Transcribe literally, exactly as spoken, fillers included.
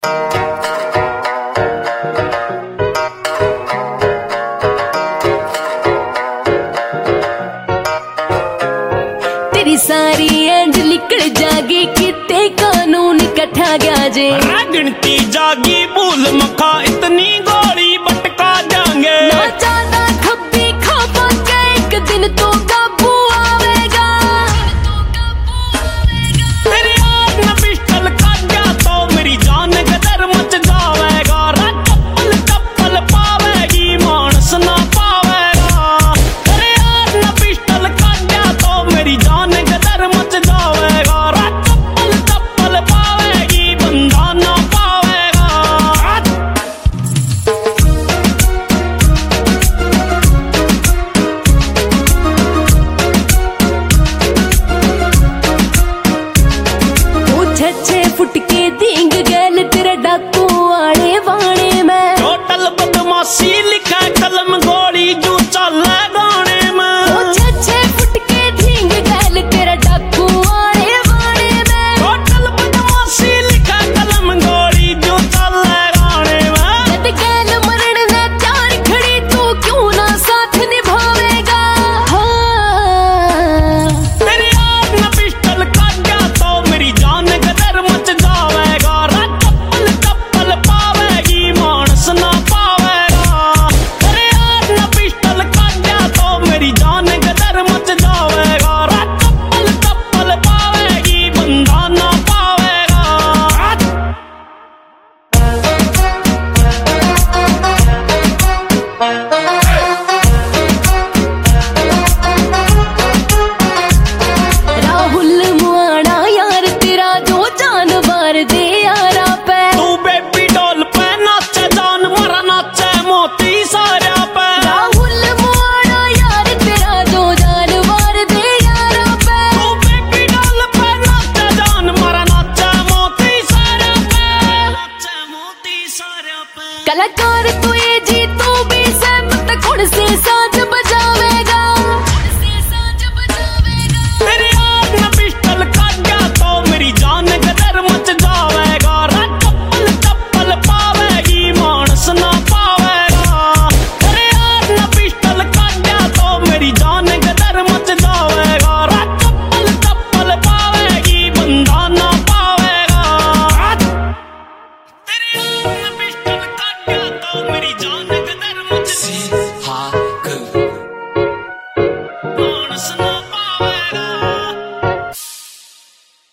तेरी सारी एंड निकल जागी किते कानून कट्ठा गया जे गिनती जागी भूल मखा इतनी गोली बटका जाएंगे ना ज्यादा खब्बी खा के एक दिन तो काबू आवेगा तेरी आग न पिस्टल काट गया तो मेरी जान गदर मच जावेगा कपल कपल पावेगी मानस ना पावेगा तेरी आग न पिस्टल काट गया तो मेरी जान गदर मच जावेगा कपल कपल पावेगी बंदा ना पावेगा। छे फुट के दींग गैल तेरा डाकू आड़े वाणे में टोटल बदमाशी लिखा कलम गोली जो चल गाने में छे छे फुट के दींग गैल तेरा डाकू आड़े वाणे में टोटल बदमाशी लिखा कलम गोली जो चल गाने में जद गैल मरण ने चार खड़ी तू क्यों ना साथ निभावेगा हाँ। तेरी आग न पिस्टल काट गया तो मेरी जान गदर मच जावेगा कपल कपल पावेगी मानस ना पावेगा तेरी आग न पिस्टल काट गया तो मेरी जान गदर मच जावेगा कपल कपल पावेगी बंदा ना पावेगा। राहुल मुआना यार तेरा जो जानवर दे यारा पे तू बेबी डॉल पे नाचे जान मरा नाचे मोती सारा पे राहुल मुआना यार तेरा जो जानवर दे यारा पे तू बेबी डॉल पे नाचे जान मरा नाचे मोती सारा पे नाचे मोती सारा पे कलाकार तू